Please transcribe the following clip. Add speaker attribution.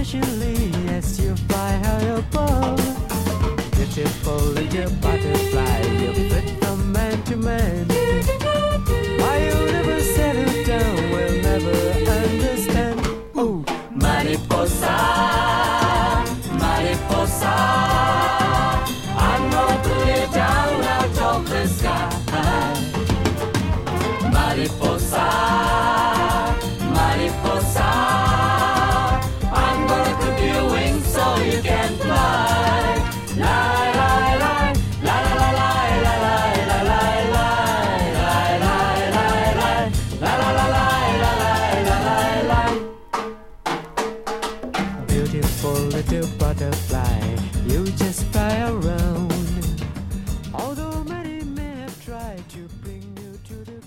Speaker 1: casually as you fly high above. Beautiful little butterfly, you fit from man to man. Why you never settle down, we'll never understand. Oh, mariposa, mariposa, I'm gonna put you down out of the sky. Mariposa, mariposa, I'm gonna clip your wings so you can fly. La la la, la la la la la la la la la la la la la la la. Beautiful little butterfly, you just fly around. Although many may have tried to bring you to the